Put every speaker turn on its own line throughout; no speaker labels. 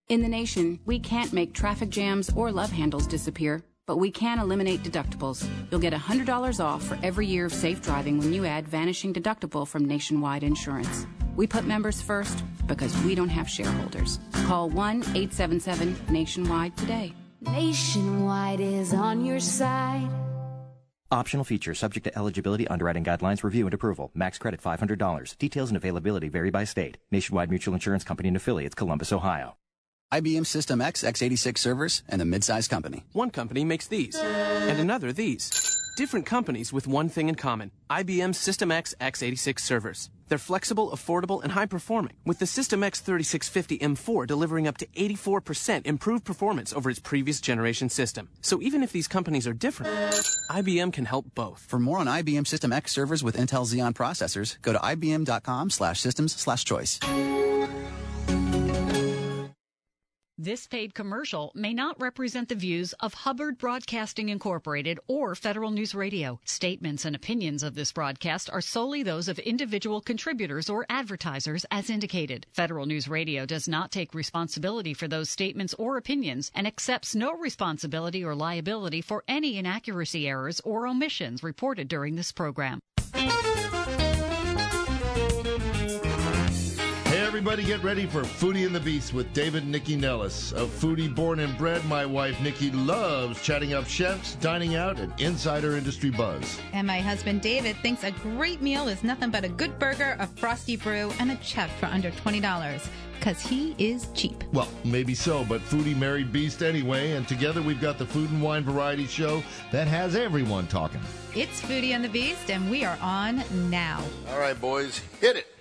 In the nation, we can't make traffic jams or love handles disappear, but we can eliminate deductibles. You'll get $100 off for every year of safe driving when you add Vanishing Deductible from Nationwide Insurance. We put members first because we don't have shareholders. Call 1-877-NATIONWIDE today.
Nationwide is on your side.
Optional feature subject to eligibility, underwriting guidelines, review, and approval. Max credit $500. Details and availability vary by state. Nationwide Mutual Insurance Company and affiliates, Columbus, Ohio.
IBM System X x86 servers and a mid-size company.
One company makes these, and another these. Different companies with one thing in common. IBM System X x86 servers. They're flexible, affordable, and high-performing, with the System X 3650 M4 delivering up to 84% improved performance over its previous generation system. So even if these companies are different, IBM can help both.
For more on IBM System X servers with Intel Xeon processors, go to ibm.com/systems/choice.
This paid commercial may not represent the views of Hubbard Broadcasting Incorporated or Federal News Radio. Statements and opinions of this broadcast are solely those of individual contributors or advertisers as indicated. Federal News Radio does not take responsibility for those statements or opinions and accepts no responsibility or liability for any inaccuracy, errors, or omissions reported during this program.
Everybody get ready for Foodie and the Beast with David and Nikki Nellis. A foodie born and bred, my wife Nikki loves chatting up chefs, dining out, and insider industry buzz.
And my husband David thinks a great meal is nothing but a good burger, a frosty brew, and a chef for under $20. Because he is cheap.
Well, maybe so, but foodie married beast anyway, and together we've got the food and wine variety show that has everyone talking.
It's Foodie and the Beast, and we are on now.
All right, boys, hit it.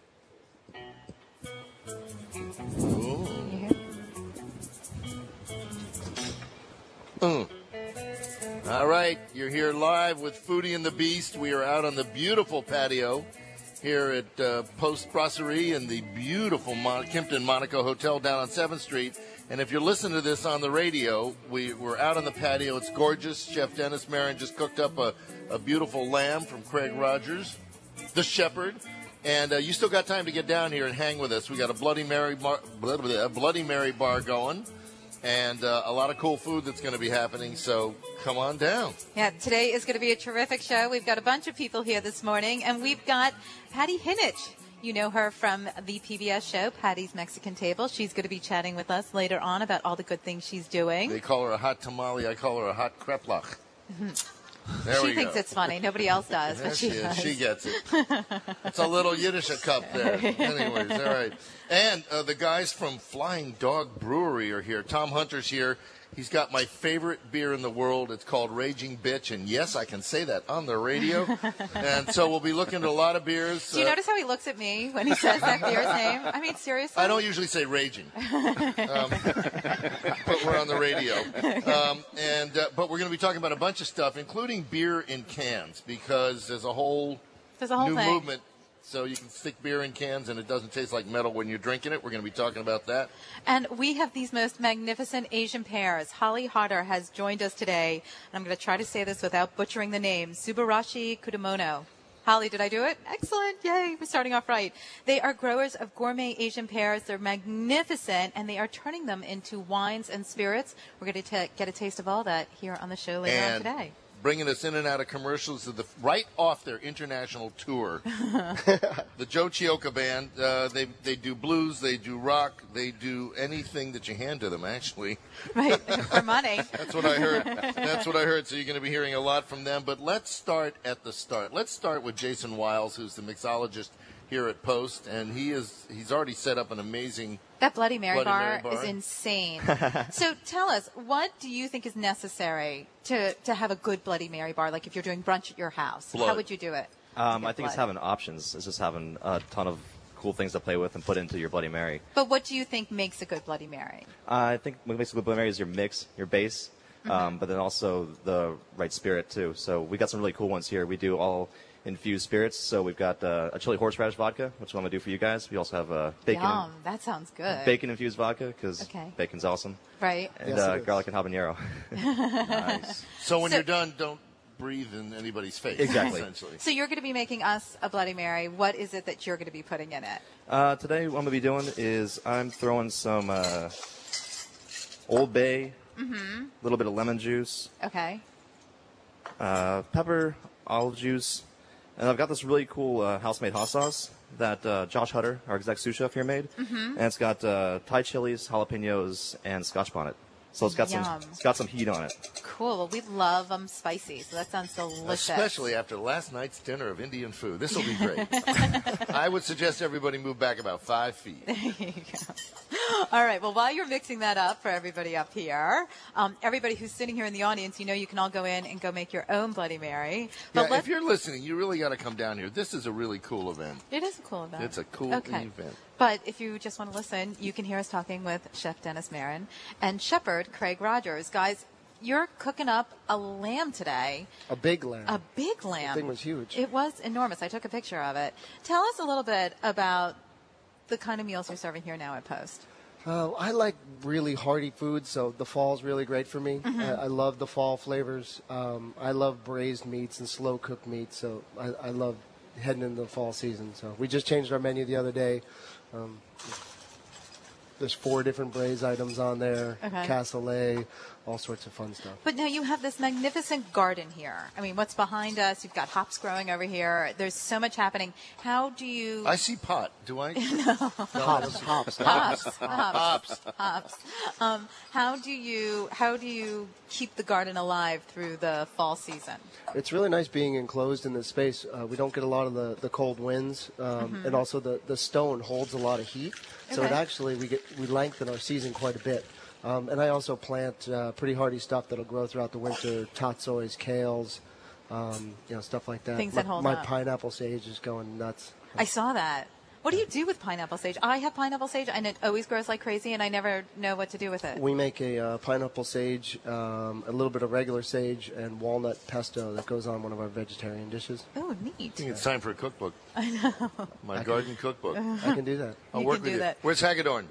All right, you're here live with Foodie and the Beast. We are out on the beautiful patio here at Post Brasserie in the beautiful Kimpton Monaco Hotel down on 7th Street. And if you're listening to this on the radio, we're out on the patio. It's gorgeous. Chef Dennis Marin just cooked up a beautiful lamb from Craig Rogers, the Shepherd. And you still got time to get down here and hang with us. We got a Bloody Mary bar going. And a lot of cool food that's going to be happening, so come on down.
Yeah, today is going to be a terrific show. We've got a bunch of people here this morning, and we've got Patty Hinich. You know her from the PBS show, Patty's Mexican Table. She's going to be chatting with us later on about all the good things she's doing.
They call her a hot tamale. I call her a hot kreplach.
She thinks it's funny. Nobody else does, but she does.
She gets it. It's a little Yiddish cup there. Anyways, all right. And the guys from Flying Dog Brewery are here. Tom Hunter's here. He's got my favorite beer in the world. It's called Raging Bitch. And, yes, I can say that on the radio. And so we'll be looking at a lot of beers.
Do you notice how he looks at me when he says that beer's name? I mean, seriously?
I don't usually say raging. But we're on the radio. But we're going to be talking about a bunch of stuff, including beer in cans, because there's a whole new movement. So you can stick beer in cans and it doesn't taste like metal when you're drinking it. We're going to be talking about that.
And we have these most magnificent Asian pears. Holly Harder has joined us today. And I'm going to try to say this without butchering the name. Subarashi Kudamono. Holly, did I do it? Excellent. Yay. We're starting off right. They are growers of gourmet Asian pears. They're magnificent, and they are turning them into wines and spirits. We're going to get a taste of all that here on the show later on today.
Bringing us in and out of commercials right off their international tour. The Joe Chioka Band, they do blues, they do rock, they do anything that you hand to them, actually.
Right, for money.
That's what I heard. So you're going to be hearing a lot from them. But let's start at the start. Let's start with Jason Wiles, who's the mixologist here at Post, and he's already set up an amazing
That Bloody Mary bar is insane. So tell us, what do you think is necessary to have a good Bloody Mary bar? Like if you're doing brunch at your house, how would you do it?
I think it's having options. It's just having a ton of cool things to play with and put into your Bloody Mary.
But what do you think makes a good Bloody Mary?
I think what makes a good Bloody Mary is your mix, your base, but then also the right spirit too. So we got some really cool ones here. We do all infused spirits. So we've got a chili horseradish vodka, which I'm going to do for you guys. We also have bacon.
Yum, that sounds good.
Bacon infused vodka, because bacon's awesome.
Right.
And garlic and habanero.
Nice. So when you're done, don't breathe in anybody's face.
Exactly.
Essentially.
So you're going to be making us a Bloody Mary. What is it that you're going to be putting in it?
Today, what I'm going to be doing is I'm throwing some Old Bay, a little bit of lemon juice,
Okay.
Pepper, olive juice, and I've got this really cool house-made hot sauce that Josh Hutter, our exec sous chef here, made. And it's got Thai chilies, jalapenos, and Scotch bonnet. So it's got some heat on it.
Cool. Well, we love them spicy, so that sounds delicious.
Especially after last night's dinner of Indian food. This will be great. I would suggest everybody move back about 5 feet.
There you go. All right. Well, while you're mixing that up for everybody up here, everybody who's sitting here in the audience, you can all go in and go make your own Bloody Mary. But
if you're listening, you really got to come down here. This is a really cool event.
It is a cool event.
It's a cool event.
But if you just want to listen, you can hear us talking with Chef Dennis Marin and Shepherd Craig Rogers. Guys, you're cooking up a lamb today.
A big lamb.
A big lamb.
The thing was huge.
It was enormous. I took a picture of it. Tell us a little bit about the kind of meals you're serving here now at Post.
I like really hearty foods, so the fall's really great for me. I love the fall flavors. I love braised meats and slow-cooked meats, so I love heading into the fall season. So we just changed our menu the other day. There's 4 different braised items on there, cassoulet, all sorts of fun stuff.
But now you have this magnificent garden here. I mean, what's behind us? You've got hops growing over here. There's so much happening. How do you...
I see pot. Do I?
No.
Hops.
How do you keep the garden alive through the fall season?
It's really nice being enclosed in this space. We don't get a lot of the cold winds, and also the stone holds a lot of heat. So it actually we lengthen our season quite a bit. And I also plant pretty hardy stuff that'll grow throughout the winter: tatsois, kales, stuff like that.
Things that hold
my
up.
pineapple sage is going nuts.
I saw that. What do you do with pineapple sage? I have pineapple sage, and it always grows like crazy, and I never know what to do with it.
We make a pineapple sage, a little bit of regular sage, and walnut pesto that goes on one of our vegetarian dishes.
Oh, neat.
I think it's time for a cookbook.
I know.
My garden cookbook.
I can do that.
I'll work with you.
That.
Where's Hagedorn?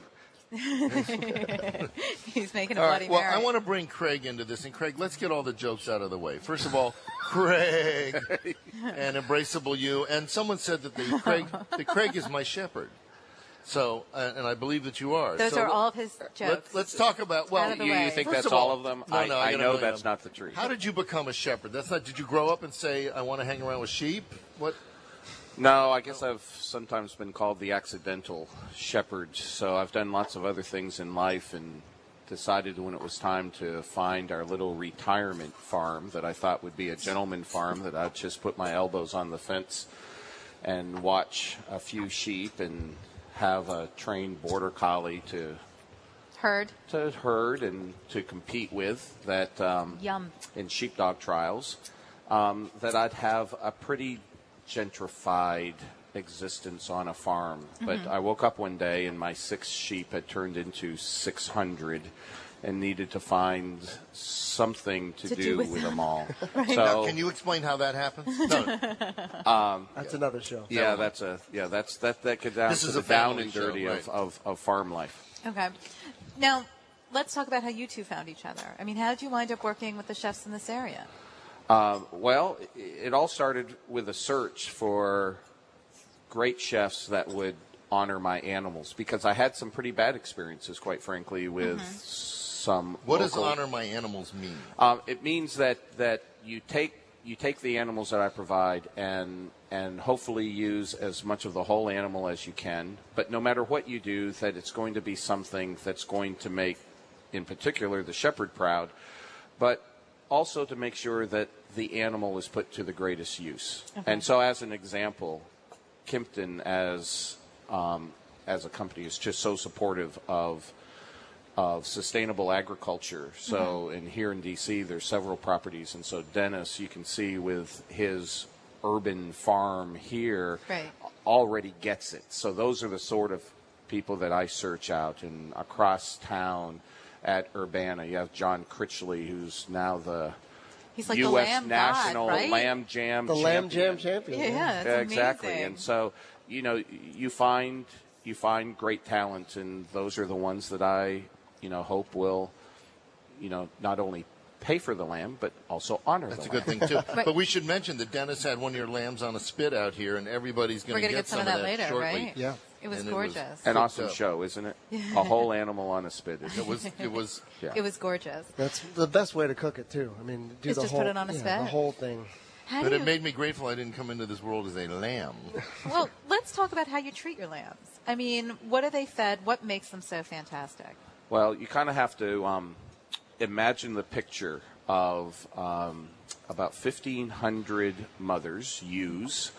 He's making a
all
Bloody
right, well,
Mary.
I want to bring Craig into this. And, Craig, let's get all the jokes out of the way. First of all, Craig and Embraceable You. And someone said that Craig is my shepherd. So, and I believe that you are.
Those are all of his jokes.
Let's talk about, well,
you think that's all of them?
No,
I know that's not the truth.
How did you become a shepherd? Did you grow up and say, I want to hang around with sheep? What?
No, I guess I've sometimes been called the accidental shepherd. So I've done lots of other things in life and decided when it was time to find our little retirement farm that I thought would be a gentleman farm, that I'd just put my elbows on the fence and watch a few sheep and have a trained border collie to herd and to compete with that in sheepdog trials, that I'd have a pretty gentrified existence on a farm. But I woke up one day and my 6 sheep had turned into 600 and needed to find something to do with them all.
Right. So, now, can you explain how that happens? No.
That's another show.
Yeah, that gets down to the down and dirty of farm life.
Okay. Now, let's talk about how you two found each other. I mean, how did you wind up working with the chefs in this area?
Well, it all started with a search for great chefs that would honor my animals, because I had some pretty bad experiences, quite frankly, with some.
What does honor my animals mean?
It means that you take the animals that I provide and hopefully use as much of the whole animal as you can. But no matter what you do, that it's going to be something that's going to make, in particular, the shepherd proud, but also to make sure that the animal is put to the greatest use. Okay. And so, as an example, Kimpton as a company is just so supportive of sustainable agriculture. So, and here in D.C., there's several properties, and so Dennis, you can see with his urban farm here, already gets it. So those are the sort of people that I search out. And across town at Urbana, you have John Critchley, who's now the
He's like
U.S.
the lamb
National
god, right?
Lamb Jam
the
champion.
Lamb Jam champion.
Yeah, that's
exactly.
amazing.
And so, you find great talent, and those are the ones that I, hope will, not only pay for the lamb, but also honor
That's
the
a good
lamb.
thing, too. But we should mention that Dennis had one of your lambs on a spit out here, and everybody's going to
get some of that later,
shortly.
right?
Yeah.
It was
And
gorgeous.
An awesome show, isn't it? A whole animal on a spit.
It was.
Yeah.
It was gorgeous.
That's the best way to cook it too. I mean, do
Is
the
just
whole
put it on a
yeah,
spit?
the whole thing.
How
But
do
it
you-
made me grateful I didn't come into this world as a lamb.
Well, let's talk about how you treat your lambs. I mean, what are they fed? What makes them so fantastic?
Well, you kind of have to imagine the picture of about 1,500 mothers, ewes,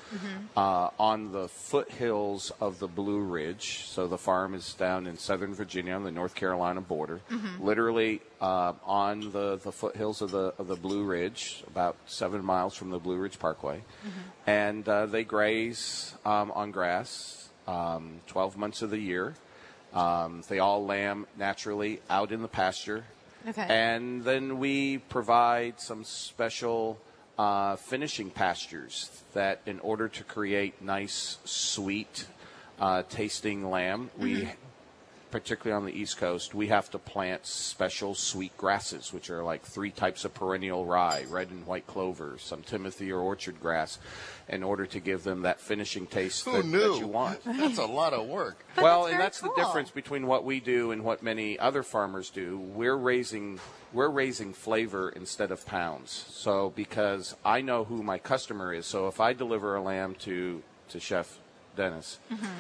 on the foothills of the Blue Ridge. So the farm is down in southern Virginia on the North Carolina border, literally on the foothills of the Blue Ridge, about 7 miles from the Blue Ridge Parkway. And they graze on grass 12 months of the year. They all lamb naturally out in the pasture.
Okay.
And then we provide some special finishing pastures that, in order to create nice, sweet tasting lamb, we, particularly on the East Coast, we have to plant special sweet grasses, which are like 3 types of perennial rye, red and white clover, some timothy or orchard grass, in order to give them that finishing taste that you want.
That's a lot of work.
Well,
that's
and
very
that's
cool.
the difference between what we do and what many other farmers do. We're raising flavor instead of pounds. So because I know who my customer is, so if I deliver a lamb to Chef Dennis,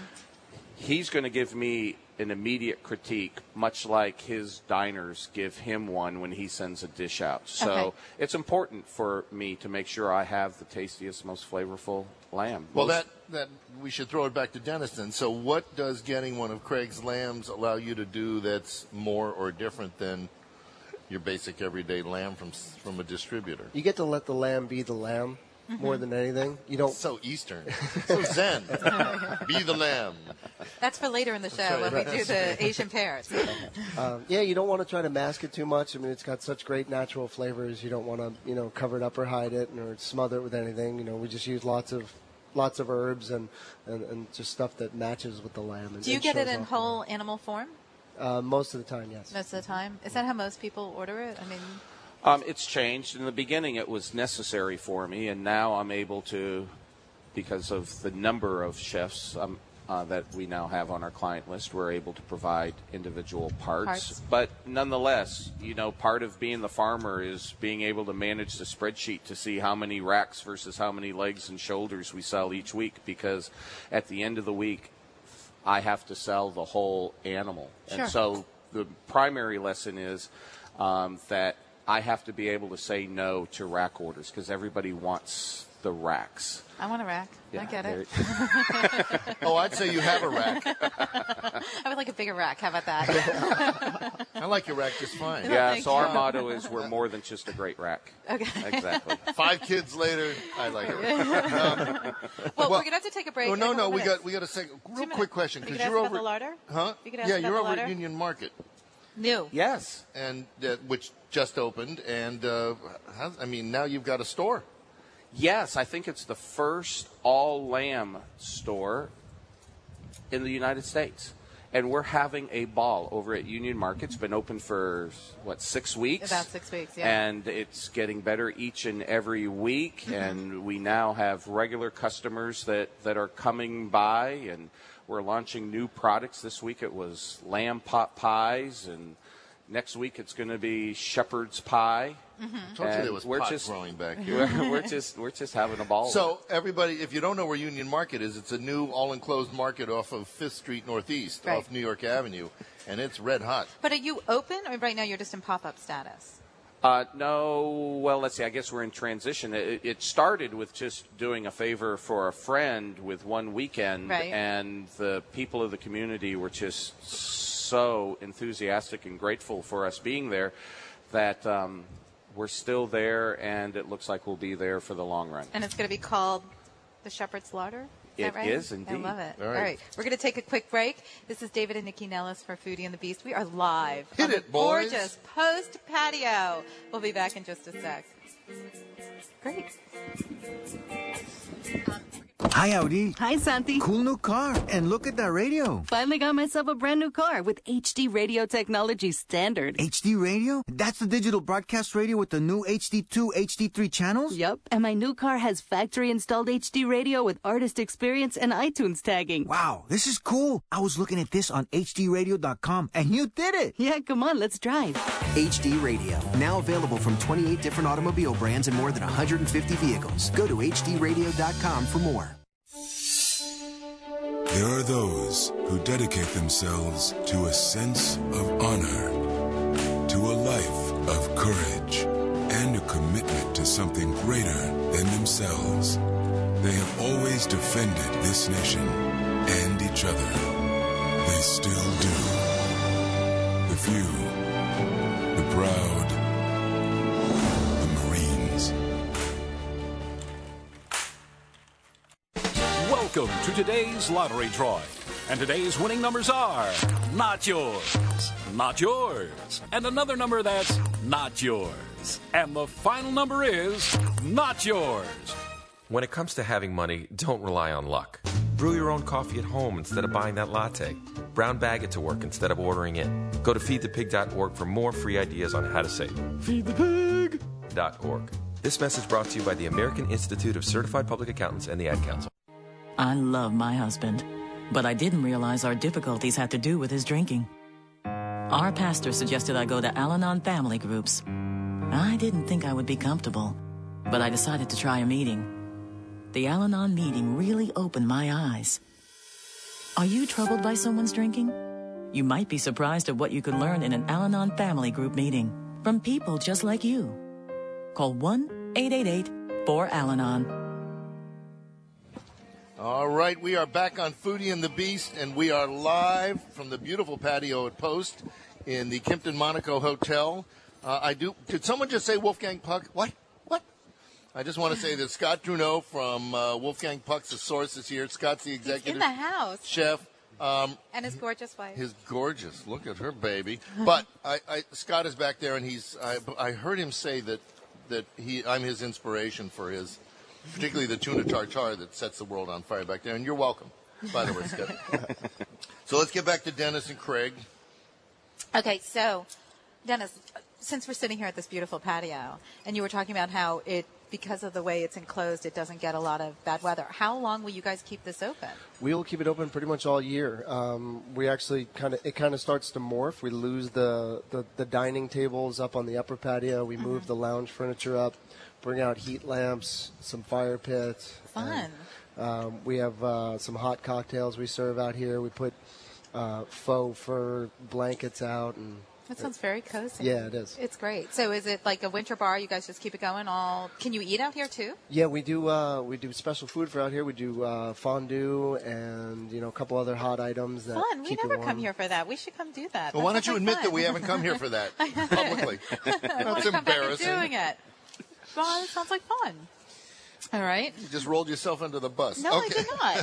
he's going to give me an immediate critique, much like his diners give him one when he sends a dish out. So it's important for me to make sure I have the tastiest, most flavorful lamb.
Well, that we should throw it back to Dennis then. So what does getting one of Craig's lambs allow you to do that's more or different than your basic everyday lamb from a distributor?
You get to let the lamb be the lamb more than anything. You don't.
So Eastern, so Zen. Be the lamb.
That's for later in the show
right.
when we do the Asian pears.
Yeah, you don't want to try to mask it too much. I mean, it's got such great natural flavors. You don't want to, cover it up or hide it or smother it with anything. We just use lots of herbs and just stuff that matches with the lamb. And
Do you get it
shows
in
off
whole animal form?
Most of the time, yes.
Most of the time? Is that how most people order it? I mean,
It's changed. In the beginning, it was necessary for me, and now I'm able to, because of the number of chefs that we now have on our client list, we're able to provide individual parts. But nonetheless, part of being the farmer is being able to manage the spreadsheet to see how many racks versus how many legs and shoulders we sell each week, because at the end of the week, I have to sell the whole animal.
Sure.
And so the primary lesson is that I have to be able to say no to rack orders, because everybody wants the racks.
I want a rack.
Yeah,
I get it.
Oh, I'd say you have a rack.
I would like a bigger rack. How about that?
I like your rack just fine.
Yeah,
Thank
so
you.
our motto is we're more than just a great rack.
Okay.
Exactly.
5 kids later, I like it.
Well, we're going to have to take a break.
Oh,
in a
no,
couple
we
minutes.
got a second.
2
Real
minutes.
quick question,
You
because
could ask
you're
about
over
the larder?
Huh?
You could ask
Yeah,
about
you're
the
over
larder?
at Union Market,
New.
Yes.
and which just opened, and now you've got a store.
Yes, I think it's the first all-lamb store in the United States. And we're having a ball over at Union Market. It's been open for, 6 weeks?
About 6 weeks, yeah.
And it's getting better each and every week. And we now have regular customers that are coming by. And we're launching new products. This week it was lamb pot pies. And next week it's going to be shepherd's pie.
I told you there was pot growing back here.
We're just having a ball.
So, everybody, if you don't know where Union Market is, it's a new all-enclosed market off of 5th Street Northeast,
Right.
off New York Avenue, and it's red hot.
But are you open, or right now you're just in pop-up status?
No, well, let's see. I guess we're in transition. It started with just doing a favor for a friend with one weekend,
Right.
and the people of the community were just so enthusiastic and grateful for us being there that we're still there, and it looks like we'll be there for the long run.
And it's going to be called the Shepherd's Larder? Is that
It
right?
is indeed.
I love it.
All
All
right.
right. We're going to take a quick break. This is David and Nikki Nellis for Foodie and the Beast. We are live
Hit
on the
it, boys.
gorgeous Post Patio. We'll be back in just a sec. Great.
Hi, Audi.
Hi, Santi.
Cool new car. And look at that radio.
Finally got myself a brand new car with HD radio technology standard.
HD radio? That's the digital broadcast radio with the new HD2, HD3 channels?
Yep. And my new car has factory-installed HD radio with artist experience and iTunes tagging.
Wow, this is cool. I was looking at this on hdradio.com, and you did it.
Yeah, come on, let's drive.
HD Radio, now available from 28 different automobile brands and more than 150 vehicles. Go to hdradio.com for more.
There are those who dedicate themselves to a sense of honor, to a life of courage, and a commitment to something greater than themselves. They have always defended this nation and each other. They still do. The few, the proud, the Marines.
Welcome to today's lottery drawing. And today's winning numbers are not yours, not yours, and another number that's not yours. And the final number is not yours.
When it comes to having money, don't rely on luck. Brew your own coffee at home instead of buying that latte. Brown bag it to work instead of ordering it. Go to feedthepig.org for more free ideas on how to save. Feedthepig.org. This message brought to you by the American Institute of Certified Public Accountants and the Ad Council.
I love my husband, but I didn't realize our difficulties had to do with his drinking. Our pastor suggested I go to Al-Anon family groups. I didn't think I would be comfortable, but I decided to try a meeting. The Al-Anon meeting really opened my eyes. Are you troubled by someone's drinking? You might be surprised at what you could learn in an Al-Anon family group meeting from people just like you. Call 1-888-4-AL-ANON.
All right, we are back on Foodie and the Beast, and we are live from the beautiful patio at Post in the Kimpton Monaco Hotel. Did someone just say Wolfgang Puck? What? I just want to say that Scott Trudeau from Wolfgang Puck's The Source is here. Scott's the executive.
In the house.
Chef.
And his gorgeous wife.
His gorgeous. Look at her baby. But Scott is back there, and I heard him say that I'm his inspiration for his, particularly the tuna tartare that sets the world on fire back there. And you're welcome, by the way, Scott. So let's get back to Dennis and Craig.
Okay, so, Dennis, since we're sitting here at this beautiful patio, and you were talking about how because of the way it's enclosed, it doesn't get a lot of bad weather. How long will you guys keep this open?
We will keep it open pretty much all year. We actually it starts to morph. We lose the dining tables up on the upper patio. We move the lounge furniture up, bring out heat lamps, some fire pits.
Fun.
And, we have some hot cocktails we serve out here. We put faux fur blankets out and.
That sounds very cozy.
Yeah, it is.
It's great. So is it like a winter bar? You guys just keep it going all. Can you eat out here too?
Yeah, we do. We do special food for out here. We do fondue and a couple other hot items. That
Fun. We
keep
never
it warm.
come here for that. We should come do that.
Well, why don't you admit that we haven't come here for that publicly? That's embarrassing.
Doing it. Well, it sounds like fun. All right.
You just rolled yourself under the bus.
No, I did not.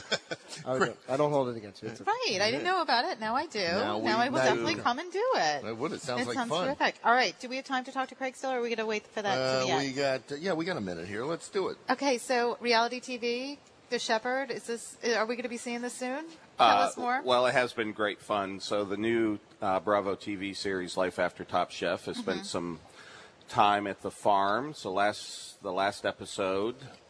I don't hold it against you.
Right. I didn't know about it. Now I do. Now I will definitely come and do it.
I would. It sounds like
fun. It sounds terrific. All right. Do we have time to talk to Craig still, or are we going to wait for that to the end?
We got a minute here. Let's do it.
Okay. So reality TV, The Shepherd. Are we going to be seeing this soon? Tell us more.
Well, it has been great fun. So the new Bravo TV series, Life After Top Chef, has spent some time at the farm. So the last episode,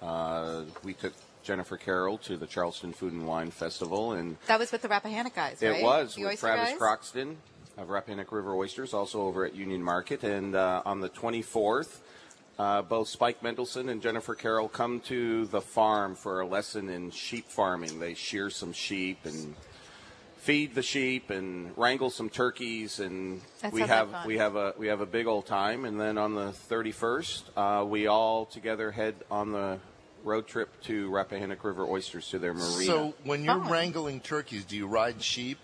we took Jennifer Carroll to the Charleston Food and Wine Festival, and
that was with the Rappahannock guys, right?
It was
the
with Travis Croxton of Rappahannock River Oysters, also over at Union Market. And on the 24th, both Spike Mendelsohn and Jennifer Carroll come to the farm for a lesson in sheep farming. They shear some sheep and feed the sheep and wrangle some turkeys, and we have a big old time. And then on the 31st, we all together head on the road trip to Rappahannock River Oysters to their marina.
So when you're wrangling turkeys, do you ride sheep?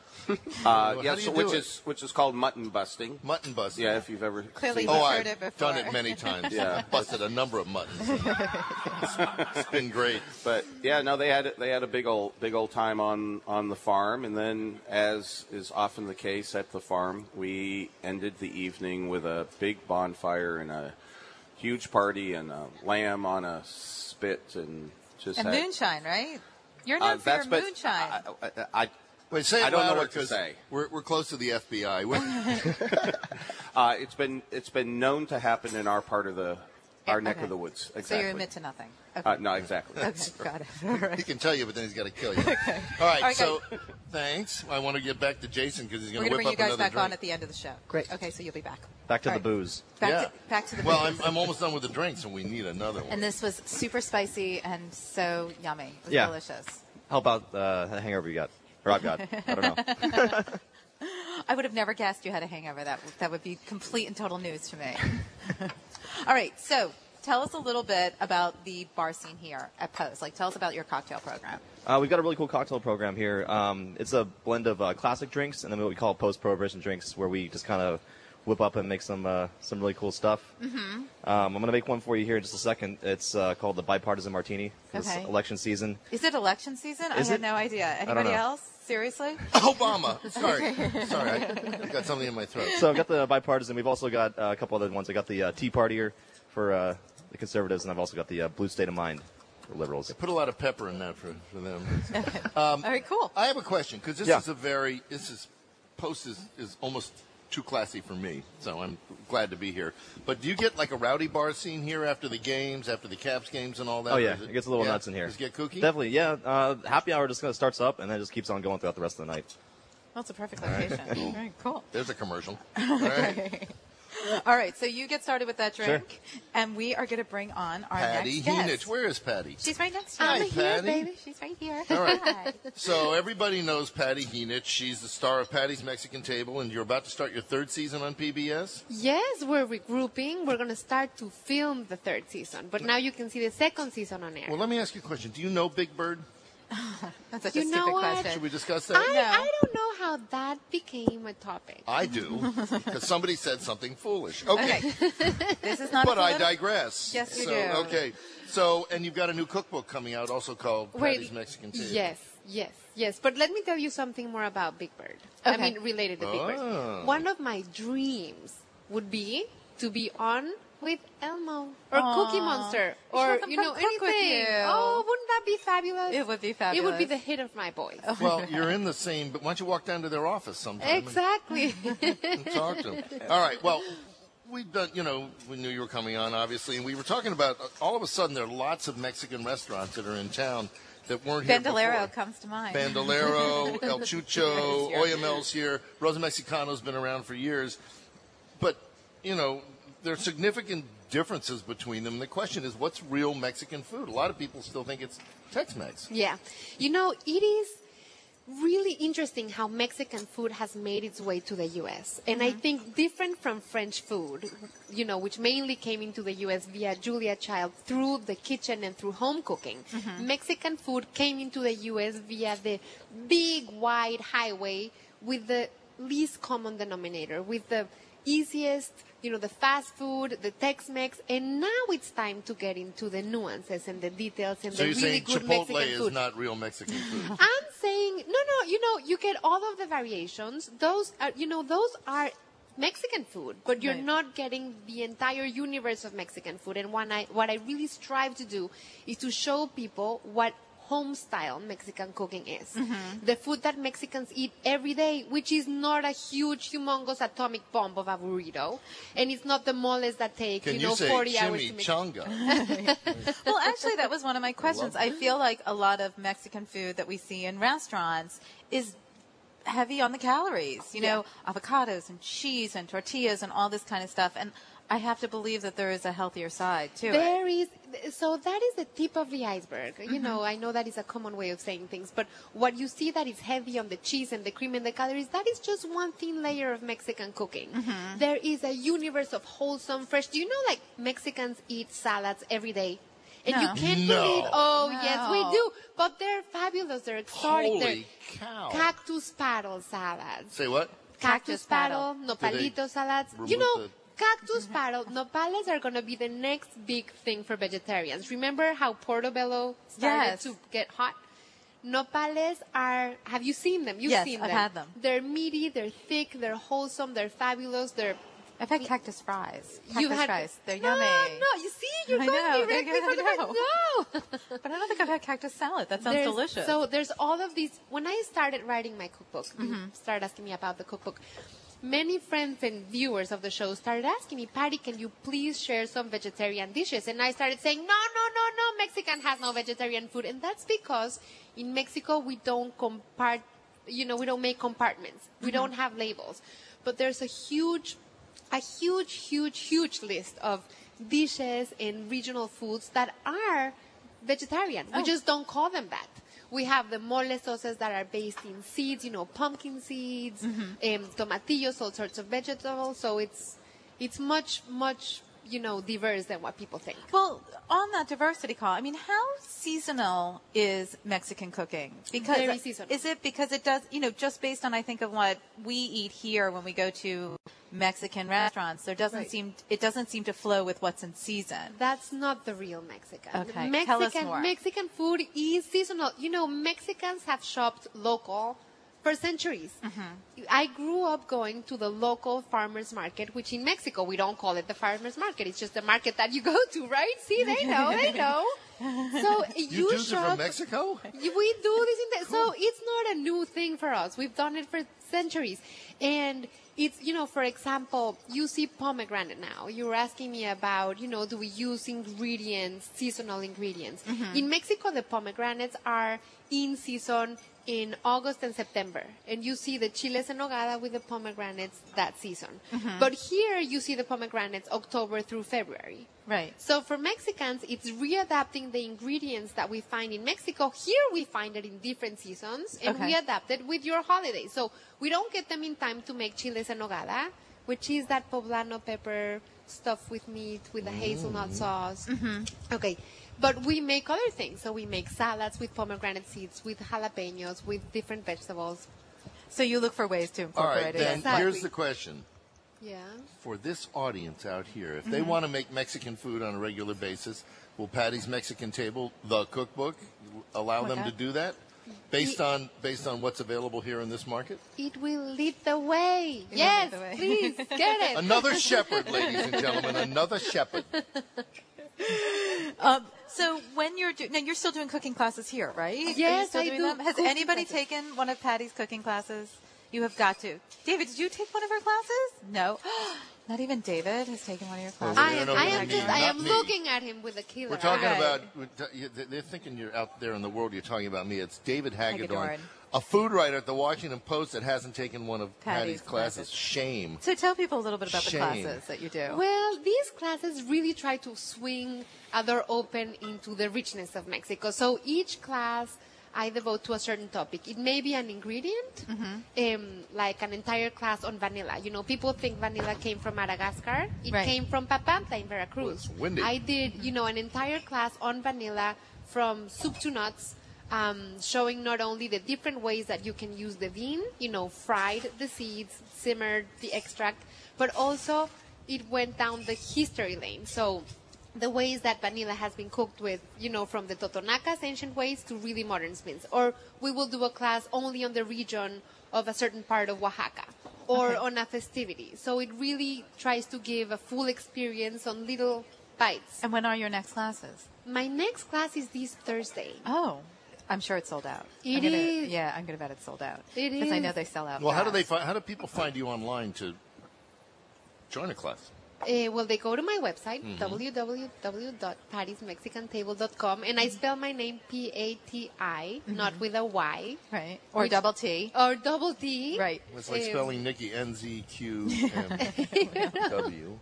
Yes, which is called mutton busting.
Mutton busting.
Yeah, if you've ever
clearly
I've
heard it before.
done it many times. Yeah, busted a number of muttons. It's been great.
But yeah, no, they had a big old time on the farm, and then, as is often the case at the farm, we ended the evening with a big bonfire and a huge party and a lamb on a spit and Just
And
say.
moonshine, right? You're known for your moonshine.
Wait, say it
I don't know
louder,
what to
'cause
say.
We're close to the FBI.
It's been known to happen in our part of our neck
Okay.
of the woods. Exactly.
So you admit to nothing. Okay.
No, exactly.
Okay, got it. All right.
He can tell you, but then he's got to kill you.
Okay.
All right,
All right,
so thanks. I want to get back to Jason because he's
We're
going
going
to
to
whip
bring
up
you guys
another
back
drink.
on at the end of the show.
Great.
Okay, so you'll be back.
Back to
All
the
right.
booze.
Back to the
Well,
booze.
I'm almost done with the drinks, and we need another one.
And this was super spicy and so yummy. It was
Yeah.
delicious.
How about the hangover you got? Or I've got. I don't know.
I would have never guessed you had a hangover. That would be complete and total news to me. All right, so tell us a little bit about the bar scene here at Post. Tell us about your cocktail program.
We've got a really cool cocktail program here. It's a blend of classic drinks and then what we call post-prohibition drinks, where we just kind of whip up and make some really cool stuff.
Mm-hmm.
I'm going to make one for you here in just a second. It's called the Bipartisan Martini. It's
Okay.
election season.
Is it election season? I
Is
had
it?
no idea.
don't
Anybody
know.
else? Seriously?
Obama. Sorry. I got something in my throat.
So I've got the Bipartisan. We've also got a couple other ones. I got the Tea Partier for the conservatives, and I've also got the Blue State of Mind for liberals.
Put a lot of pepper in that for them.
All right, cool.
I have a question because this
Yeah.
is Post is almost too classy for me, so I'm glad to be here. But do you get like a rowdy bar scene here after the games, after the Caps games and all that?
Oh,
Or
yeah.
is
It gets a little nuts in here.
Does it get kooky?
Definitely, yeah. Happy hour just kind of starts up and then just keeps on going throughout the rest of the night.
Well, it's a perfect location. All right, cool.
There's a commercial. All right.
All right, so you get started with that
Sure.
drink, and we are going to bring on our
Patty
next guest.
Heenich. Where is Patty?
She's right next to you.
Hi,
I'm here,
Patty.
baby. She's right here.
All right.
Hi.
So everybody knows Patty Heenich. She's the star of Patty's Mexican Table, and you're about to start your third season on PBS?
Yes, we're regrouping. We're going to start to film the third season, but now you can see the second season on air.
Well, let me ask you a question. Do you know Big Bird?
That's such
You
a
know
stupid
what?
question.
Should we discuss that?
I don't know how that became a topic.
I do, because somebody said something foolish. Okay.
This is not
But
a
I
political-
digress.
Yes, you
so,
do.
Okay. So, and you've got a new cookbook coming out also called Patty's Mexican Table.
Yes. But let me tell you something more about Big Bird. I
Okay.
mean, related to Big
Oh.
Bird. One of my dreams would be to be on with Elmo or
Aw.
Cookie Monster
We should
or
have them come cook with
anything.
you.
Oh, wouldn't that be fabulous?
It would be
It
fabulous.
would be the hit of my voice.
Well, you're in the same, but why don't you walk down to their office sometime
Exactly.
and talk to them? All right. Well, we've done, we knew you were coming on, obviously, and we were talking about, all of a sudden, there are lots of Mexican restaurants that are in town that weren't here
Bandolero
before.
comes to mind.
Bandolero, El Chucho,
Yes,
Olla Mel's here. Rosa Mexicano's been around for years. But, there are significant differences between them. The question is, what's real Mexican food? A lot of people still think it's Tex-Mex.
Yeah. It is really interesting how Mexican food has made its way to the U.S. And I think different from French food, which mainly came into the U.S. via Julia Child through the kitchen and through home cooking. Mexican food came into the U.S. via the big, wide highway with the least common denominator, with the easiest, the fast food, the Tex-Mex, and now it's time to get into the nuances and the details and
So
the
you're
really
saying
good
Chipotle
Mexican
is
food.
not real Mexican food?
I'm saying no. You get all of the variations. Those are Mexican food, but you're
Right.
not getting the entire universe of Mexican food. And what I really strive to do is to show people what home style Mexican cooking is. The food that Mexicans eat every day, which is not a huge, humongous atomic bomb of a burrito, and it's not the moles that take
Can you say
40 hours to make.
chimichanga?
Well, actually, that was one of my questions. I feel like a lot of Mexican food that we see in restaurants is heavy on the calories. Avocados and cheese and tortillas and all this kind of stuff. And I have to believe that there is a healthier side to it.
There is, so that is the tip of the iceberg. I know that is a common way of saying things, but what you see that is heavy on the cheese and the cream and the calories, that is just one thin layer of Mexican cooking. There is a universe of wholesome, fresh. Do you know, like, Mexicans eat salads every day? And
No.
you can't
No.
believe, yes,
No.
we do. But they're fabulous. They're exotic.
Holy
They're
cow.
cactus paddle salads.
Say what?
Cactus paddle,
Do they
nopalito salads.
remove the-
Cactus paddle, nopales are going to be the next big thing for vegetarians. Remember how Portobello started
Yes.
to get hot? Nopales are, have you seen them? You've
Yes,
seen
I've
them.
had them.
They're meaty, they're thick, they're wholesome, they're fabulous, they're
I've had cactus fries.
You've had
Fries. They're
no,
yummy.
No, you see, you're
I
going
know,
directly
I
from the
know.
No.
But I don't think I've had cactus salad. That sounds delicious.
So there's all of these. When I started writing my cookbook, you started asking me about the cookbook. Many friends and viewers of the show started asking me, Patty, can you please share some vegetarian dishes? And I started saying, no, Mexican has no vegetarian food. And that's because in Mexico, we don't we don't make compartments. We don't have labels. But there's a huge list of dishes and regional foods that are vegetarian. We just don't call them that. We have the mole sauces that are based in seeds, pumpkin seeds, tomatillos, all sorts of vegetables. So it's much, diverse than what people think.
Well, on that diversity call, I mean, how seasonal is Mexican cooking? Because
very seasonal.
Is it because it does, just based on, I think, of what we eat here when we go to Mexican restaurants, it doesn't seem to flow with what's in season.
That's not the real Mexican.
Okay, tell us more.
Mexican food is seasonal. Mexicans have shopped local for centuries. I grew up going to the local farmers market, which in Mexico we don't call it the farmers market. It's just the market that you go to, right? See, they know. So
you do this from Mexico?
We do this so it's not a new thing for us. We've done it for centuries. And it's, for example, you see pomegranate now. You're asking me about, do we use seasonal ingredients? In Mexico, the pomegranates are in season in August and September. And you see the chiles en nogada with the pomegranates that season. But here you see the pomegranates October through February.
Right.
So for Mexicans, it's readapting the ingredients that we find in Mexico. Here we find it in different seasons, and we adapt it with your holidays. So we don't get them in time to make chiles en nogada, which is that poblano pepper stuffed with meat with the hazelnut sauce. Okay. But we make other things. So we make salads with pomegranate seeds, with jalapenos, with different vegetables.
So you look for ways to incorporate it.
All right, then here's the question.
Yeah.
For this audience out here, if they want to make Mexican food on a regular basis, will Patty's Mexican Table, the cookbook, allow them to do that? Based on what's available here in this market?
It will lead the way. Yes, please, get it.
Another shepherd, ladies and gentlemen, another shepherd.
So when you're you're still doing cooking classes here, right?
Yes,
I do. Has anybody taken one of Patty's cooking classes? You have got to. David, did you take one of her classes? No. Not even David has taken one of your classes.
I am looking at him with a killer.
We're talking about, they're thinking you're out there in the world, you're talking about me. It's David Hagedorn, a food writer at the Washington Post that hasn't taken one of Patty's classes. Shame.
So tell people a little bit about the classes that you do.
Well, these classes really try to swing a door open into the richness of Mexico. So each class I devote to a certain topic. It may be an ingredient, like an entire class on vanilla. People think vanilla came from Madagascar. It came from Papantla in Veracruz.
Well, it's windy.
I did, an entire class on vanilla from soup to nuts, showing not only the different ways that you can use the bean, fried the seeds, simmered the extract, but also it went down the history lane. So the ways that vanilla has been cooked with, from the Totonacas ancient ways to really modern spins. Or we will do a class only on the region of a certain part of Oaxaca or on a festivity. So it really tries to give a full experience on little bites.
And when are your next classes?
My next class is this Thursday.
Oh, I'm sure it's sold out.
It is.
Yeah, I'm going to bet it's sold out.
It is.
Because I know they sell out.
Well, how do people find you online to join a class?
Well, they go to my website, www.pattysmexicantable.com, and I spell my name P-A-T-I, not with a Y.
Right. Or double T.
Or double T.
Right.
It's like spelling Nikki, N-Z-Q-M-W.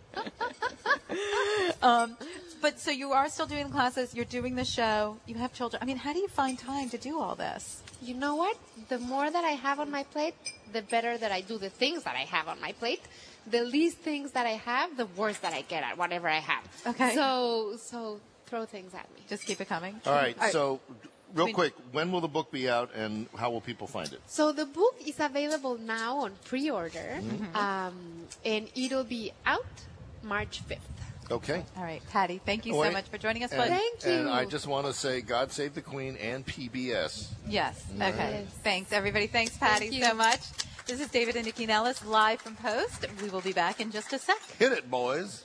But so you are still doing classes, you're doing the show, you have children. I mean, how do you find time to do all this?
You know what? The more that I have on my plate, the better that I do the things that I have on my plate. The least things that I have, the worse that I get at whatever I have.
Okay.
So throw things at me.
Just keep it coming.
All right. So real quick, when will the book be out and how will people find it?
So the book is available now on pre-order, and it'll be out March 5th.
Okay.
All right, Patty, thank you so much for joining us.
Thank you.
And I just want to say God Save the Queen and PBS.
Yes.
All
Okay.
right.
Thanks, everybody. Thanks, Patty,
Thank you.
so much. This is David and Nikki Nellis live from Post. We will be back in just a sec.
Hit it, boys.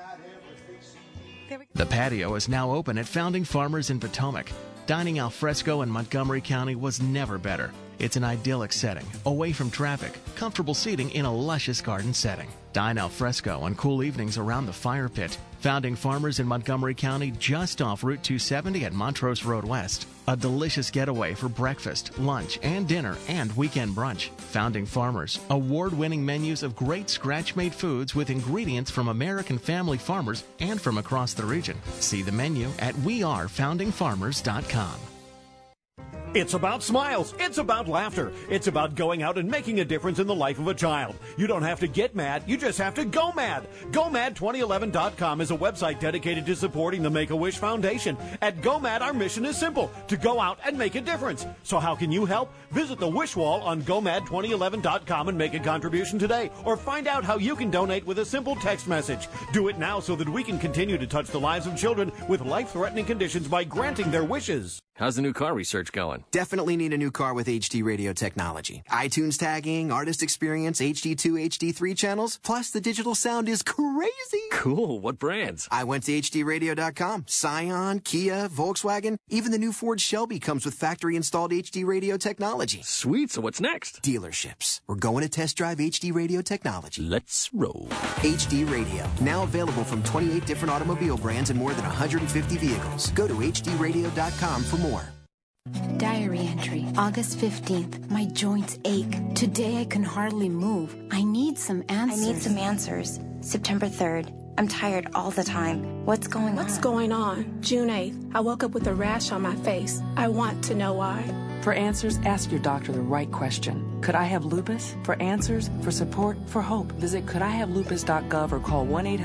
The patio is now open at Founding Farmers in Potomac. Dining al fresco in Montgomery County was never better. It's an idyllic setting, away from traffic, comfortable seating in a luscious garden setting. Dine al fresco on cool evenings around the fire pit. Founding Farmers in Montgomery County, just off Route 270 at Montrose Road West. A delicious getaway for breakfast, lunch, and dinner, and weekend brunch. Founding Farmers, award-winning menus of great scratch-made foods with ingredients from American family farmers and from across the region. See the menu at wearefoundingfarmers.com.
It's about smiles. It's about laughter. It's about going out and making a difference in the life of a child. You don't have to get mad. You just have to go mad. GoMad2011.com is a website dedicated to supporting the Make-A-Wish Foundation. At GoMad, our mission is simple, to go out and make a difference. So how can you help? Visit the Wish Wall on GoMad2011.com and make a contribution today. Or find out how you can donate with a simple text message. Do it now so that we can continue to touch the lives of children with life-threatening conditions by granting their wishes.
How's the new car research going?
Definitely need a new car with HD radio technology. iTunes tagging, artist experience, HD2, HD3 channels, plus the digital sound is crazy.
Cool. What brands?
I went to HDRadio.com. Scion, Kia, Volkswagen, even the new Ford Shelby comes with factory-installed HD radio technology.
Sweet. So what's next?
Dealerships. We're going to test drive HD radio technology.
Let's roll.
HD Radio. Now available from 28 different automobile brands and more than 150 vehicles. Go to HDRadio.com for more.
Diary entry, August 15th. My joints ache. Today I can hardly move. I need some answers.
September 3rd. I'm tired all the time. What's going on?
June 8th. I woke up with a rash on my face. I want to know why.
For answers, ask your doctor the right question. Could I have lupus? For answers, for support, for hope, visit couldihavelupus.gov or call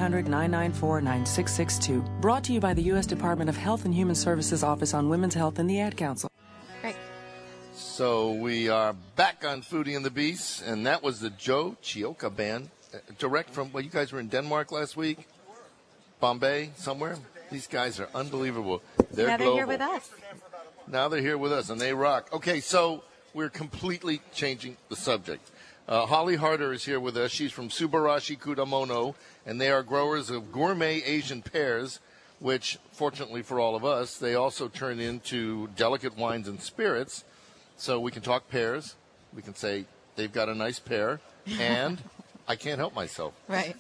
1-800-994-9662. Brought to you by the U.S. Department of Health and Human Services Office on Women's Health and the Ad Council.
Great.
So we are back on Foodie and the Beast, and that was the Joe Chioka Band, direct from, you guys were in Denmark last week? Bombay, somewhere? These guys are unbelievable. They're global.
Here with us.
Now they're here with us, and they rock. Okay, so we're completely changing the subject. Holly Harder is here with us. She's from Subarashi Kudamono, and they are growers of gourmet Asian pears, which, fortunately for all of us, they also turn into delicate wines and spirits. So we can talk pears. We can say they've got a nice pear, and I can't help myself.
Right.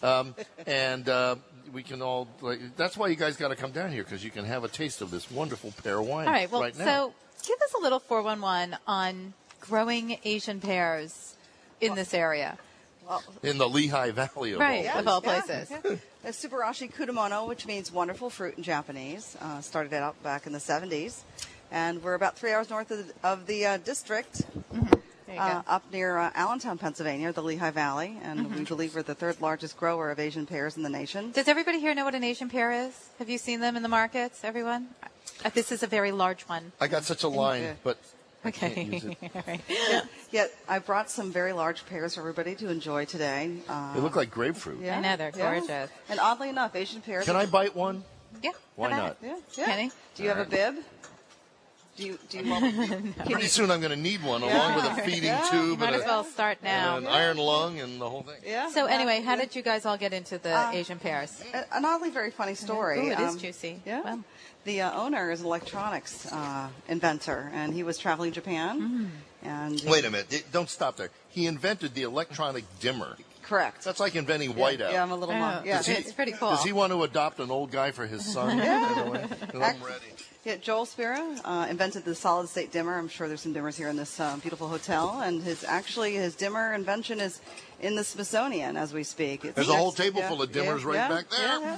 We can all, that's why you guys got to come down here, because you can have a taste of this wonderful pear wine.
All right, well,
right now.
So give us a little 411 on growing Asian pears in this area.
Well,
in the Lehigh Valley of
all places.
The Subarashi Kudamono, which means wonderful fruit in Japanese, started out back in the 70s. And we're about 3 hours north of the district. Up near Allentown, Pennsylvania, the Lehigh Valley, and we believe we're the third largest grower of Asian pears in the nation.
Does everybody here know what an Asian pear is? Have you seen them in the markets, everyone? This is a very large one.
I got such a line, but I can't use it.
Right.
Yet I brought some very large pears for everybody to enjoy today.
They look like grapefruit.
I know, they're gorgeous.
And oddly enough, Asian pears...
Can I bite one?
Yeah.
Why not?
Yeah.
Kenny?
Do you have a bib? Do you
Pretty soon I'm going to need one, along with a feeding tube
Might as well start now.
and an iron lung and the whole thing.
Yeah.
So anyway, how did you guys all get into the Asian pears?
An oddly very funny story.
Ooh, it is juicy.
Yeah.
Wow.
The owner is an electronics inventor, and he was traveling Japan. And
Wait a minute. Don't stop there. He invented the electronic dimmer.
Correct.
That's like inventing whiteout.
Yeah, I'm a little yeah.
It's pretty cool.
Does he want to adopt an old guy for his son? I'm ready.
Yeah, Joel Spira invented the solid-state dimmer. I'm sure there's some dimmers here in this beautiful hotel. And his dimmer invention is in the Smithsonian as we speak.
There's a whole table full of dimmers back there.
Yeah.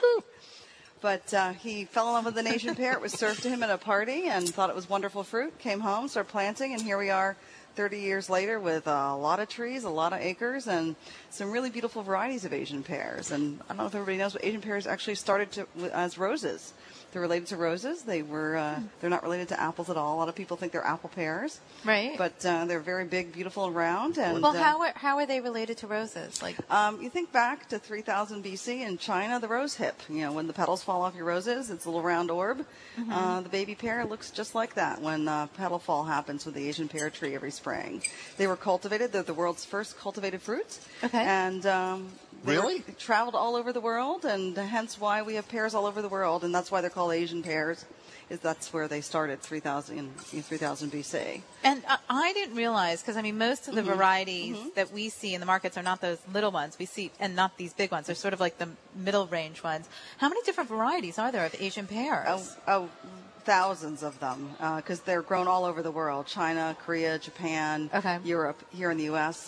But he fell in love with an Asian pear. It was served to him at a party and thought it was wonderful fruit. Came home, started planting, and here we are 30 years later with a lot of trees, a lot of acres, and some really beautiful varieties of Asian pears. And I don't know if everybody knows, but Asian pears actually started as roses. They're related to roses. They're not related to apples at all. A lot of people think they're apple pears.
Right.
But they're very big, beautiful, and round. And,
well, how are they related to roses? Like,
you think back to 3000 BC in China, the rose hip. When the petals fall off your roses, it's a little round orb. The baby pear looks just like that when petal fall happens with the Asian pear tree every spring. They were cultivated. They're the world's first cultivated fruits.
Okay.
And
really?
They traveled all over the world, and hence why we have pears all over the world, and that's why they're called Asian pears. That's where they started 3000 BC.
And I didn't realize, because most of the varieties that we see in the markets are not those little ones we see, and not these big ones. They're sort of like the middle range ones. How many different varieties are there of Asian pears?
Thousands of them, because they're grown all over the world: China, Korea, Japan, Europe, here in the U.S.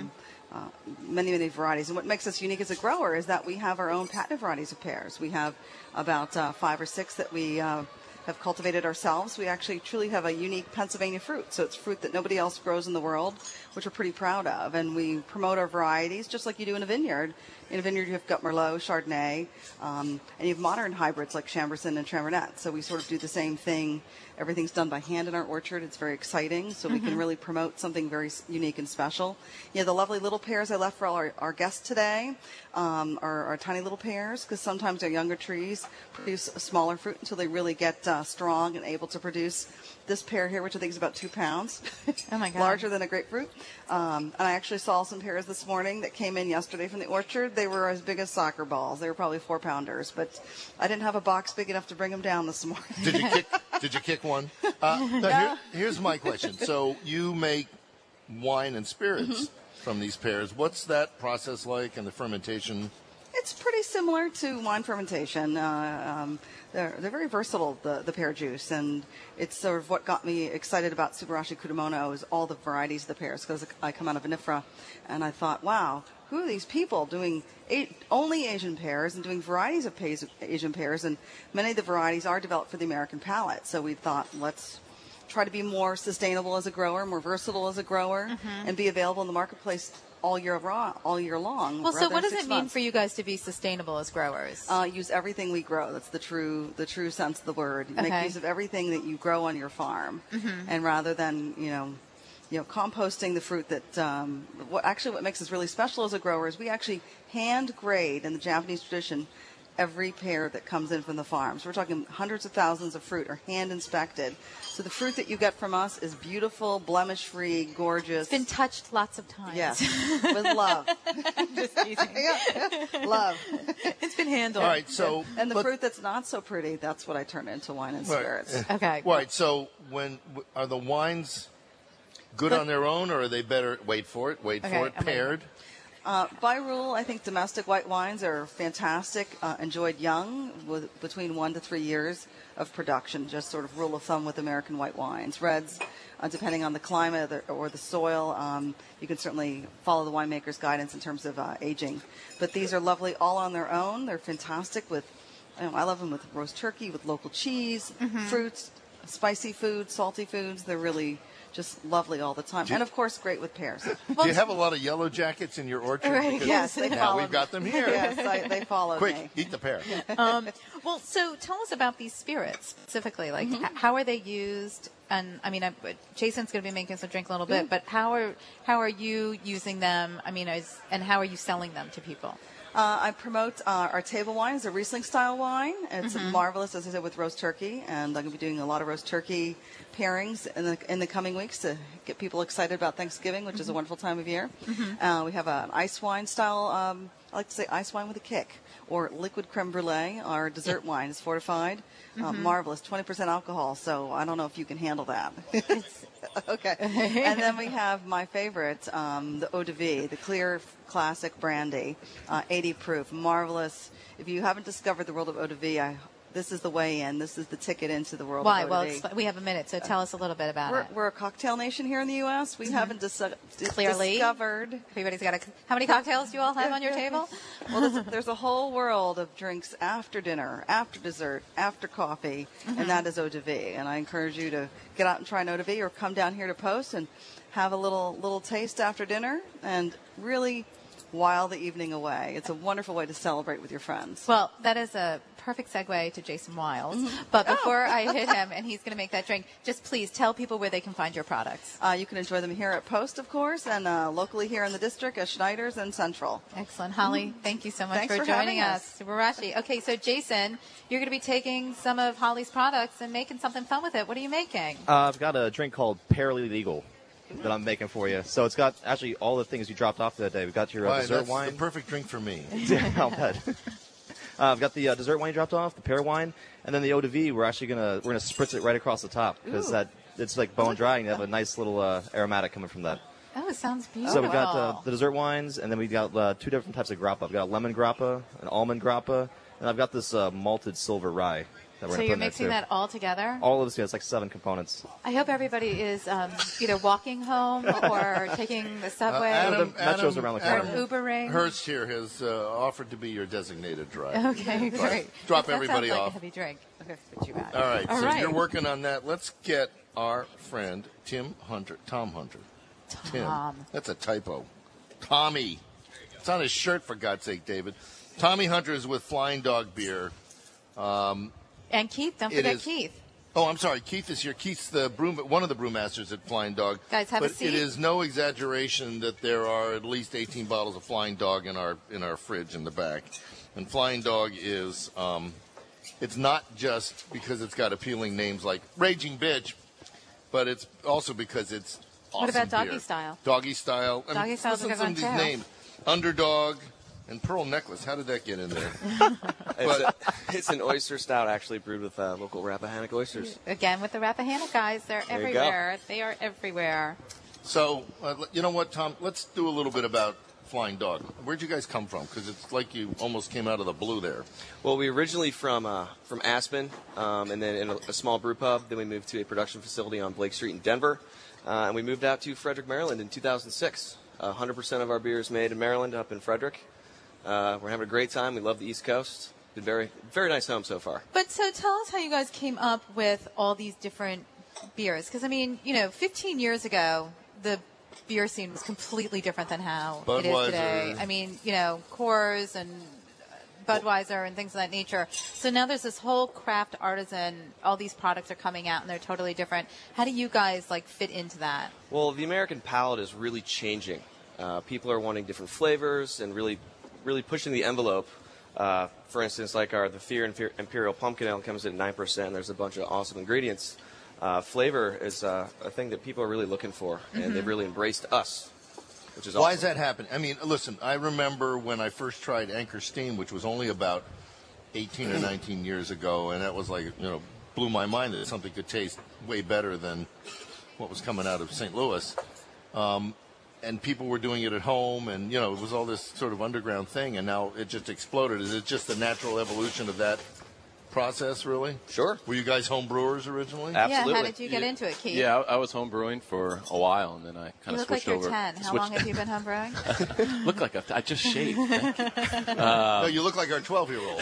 Many, many varieties. And what makes us unique as a grower is that we have our own patented varieties of pears. We have about 5 or 6 that we have cultivated ourselves. We actually truly have a unique Pennsylvania fruit. So it's fruit that nobody else grows in the world, which we're pretty proud of. And we promote our varieties just like you do in a vineyard. In a vineyard, you have got Merlot, Chardonnay, and you have modern hybrids like Chambourcin and Champernette. So we sort of do the same thing. Everything's done by hand in our orchard. It's very exciting. So we can really promote something very unique and special. The lovely little pears I left for all our guests today are tiny little pears, because sometimes our younger trees produce a smaller fruit until they really get strong and able to produce this pear here, which I think is about 2 pounds.
Oh, my God.
Larger than a grapefruit. And I actually saw some pears this morning that came in yesterday from the orchard. They were as big as soccer balls. They were probably 4-pounders, but I didn't have a box big enough to bring them down this morning.
Did you kick one? Here's my question. So you make wine and spirits from these pears. What's that process like, and the fermentation?
It's pretty similar to wine fermentation. They're very versatile, the pear juice, and it's sort of what got me excited about Subarashi Kudamono is all the varieties of the pears, because I come out of Vinifera, and I thought, wow, who are these people doing only Asian pears and doing varieties of Asian pears, and many of the varieties are developed for the American palate. So we thought, let's try to be more sustainable as a grower, more versatile as a grower, and be available in the marketplace all year long.
Well, so what does it mean for you guys to be sustainable as growers?
Use everything we grow. That's the true sense of the word. Make use of everything that you grow on your farm, and rather than composting the fruit that what makes us really special as a grower is we actually hand grade in the Japanese tradition every pear that comes in from the farm. So we're talking hundreds of thousands of fruit are hand inspected. So the fruit that you get from us is beautiful, blemish-free, gorgeous.
It's been touched lots of times.
Yes, with love.
Just teasing.
Love.
It's been handled.
All right, so
and the fruit that's not so pretty, that's what I turn into wine and spirits.
Okay.
Right. So are the wines good on their own, or are they better? Wait for it. Paired.
By rule, I think domestic white wines are fantastic, enjoyed young, with between 1 to 3 years of production, just sort of rule of thumb with American white wines. Reds, depending on the climate or the soil, you can certainly follow the winemaker's guidance in terms of aging. But these are lovely all on their own. They're fantastic with, I love them with roast turkey, with local cheese, fruits, spicy foods, salty foods. They're really just lovely all the time. And, of course, great with pears.
Do you have a lot of yellow jackets in your orchard?
Right. Yes, they follow
now we've got them here.
Yes, they follow
Quick,
me.
eat the pear.
Well, so tell us about these spirits specifically. Like, how are they used? And, Jason's going to be making us a drink in a little bit, but how are you using them? And how are you selling them to people?
I promote our table wine. It's a Riesling-style wine. It's marvelous, as I said, with roast turkey. And I'm going to be doing a lot of roast turkey pairings in the coming weeks to get people excited about Thanksgiving, which is a wonderful time of year. We have an ice wine style, I like to say ice wine with a kick, or liquid creme brulee. Our dessert wine is fortified. Marvelous, 20% alcohol, so I don't know if you can handle that. Okay. And then we have my favorite, the Eau de Vie, the clear classic brandy, 80 proof, marvelous. If you haven't discovered the world of Eau de Vie, this is the way in. This is the ticket into the world of Eau de Vie.
Well, we have a minute, so tell us a little bit about it.
We're a cocktail nation here in the U.S. We haven't discovered.
Everybody's got how many cocktails do you all have on your table?
Well, there's a whole world of drinks after dinner, after dessert, after coffee, and that is Eau de Vie. And I encourage you to get out and try an Eau de Vie, or come down here to Post and have a little taste after dinner, and really while the evening away. It's a wonderful way to celebrate with your friends.
Well, that is a perfect segue to Jason Wiles. But before I hit him, and he's going to make that drink, just please tell people where they can find your products.
You can enjoy them here at Post, of course, and locally here in the district at Schneider's and Central.
Excellent. Holly, thank you so much
Thanks
for joining us. Subarashi. Okay, so Jason, you're going to be taking some of Holly's products and making something fun with it. What are you making?
I've got a drink called Paralegal that I'm making for you. So it's got actually all the things you dropped off that day. We've got your dessert
that's
wine.
the perfect drink for me.
I'll bet. I've got the dessert wine you dropped off, the pear wine, and then the eau de vie. We're gonna spritz it right across the top because it's like bone dry, and you have a nice little aromatic coming from that.
Oh, it sounds beautiful.
So we've got the dessert wines, and then we've got 2 different types of grappa. I've got a lemon grappa, an almond grappa, and I've got this malted silver rye.
So you're mixing that all together?
All of this, yeah, it's like 7 components.
I hope everybody is either walking home or taking the subway.
Metro's around the corner.
Or Ubering.
Hurst here has offered to be your designated driver.
Okay, great.
Drop
that
everybody
sounds
off.
like a heavy drink. Okay, put you out.
All right,
All
so
right.
you're working on that. Let's get our friend Tom Hunter. Tim. That's a typo. Tommy. It's on his shirt, for God's sake, David. Tommy Hunter is with Flying Dog Beer.
And Keith, don't forget Keith.
Oh, I'm sorry. Keith is here. Keith's one of the brewmasters at Flying Dog.
Guys, have a
but
seat.
it is no exaggeration that there are at least 18 bottles of Flying Dog in our fridge in the back. And Flying Dog is it's not just because it's got appealing names like Raging Bitch, but it's also because it's awesome.
What about Doggy
beer.
Style?
Doggy Style.
Doggy Style's a good one,
some of
too.
these names. Underdog and Pearl Necklace. How did that get in there?
It's an oyster stout, actually brewed with local Rappahannock oysters.
Again, with the Rappahannock guys, they're
There you
everywhere. They are everywhere.
So, you know what, Tom? Let's do a little bit about Flying Dog. Where'd you guys come from? Because it's like you almost came out of the blue there.
Well, we originally from Aspen, and then in a small brew pub. Then we moved to a production facility on Blake Street in Denver, and we moved out to Frederick, Maryland in 2006. 100% of our beer is made in Maryland, up in Frederick. We're having a great time. We love the East Coast. Been very, very nice home so far.
But so tell us how you guys came up with all these different beers. Because, 15 years ago, the beer scene was completely different than how it is today. Coors and Budweiser and things of that nature. So now there's this whole craft artisan, all these products are coming out and they're totally different. How do you guys fit into that?
Well, the American palate is really changing. People are wanting different flavors and really pushing the envelope. For instance, the Fear Imperial Pumpkin Ale comes in at 9%. There's a bunch of awesome ingredients. Flavor is a thing that people are really looking for, and they've really embraced us, which is awesome.
Why is that happening? Listen, I remember when I first tried Anchor Steam, which was only about 18 or 19 years ago, and that was blew my mind that something could taste way better than what was coming out of St. Louis. And people were doing it at home, and, it was all this sort of underground thing, and now it just exploded. Is it just the natural evolution of that process, really?
Sure.
Were you guys home brewers originally?
Absolutely.
Yeah, how did you get into it, Keith?
Yeah, I was home brewing for a while, and then I kind of switched over.
You look like you're 10. How long have you been home brewing?
Look like I just shaved.
No, you look like our 12-year-old.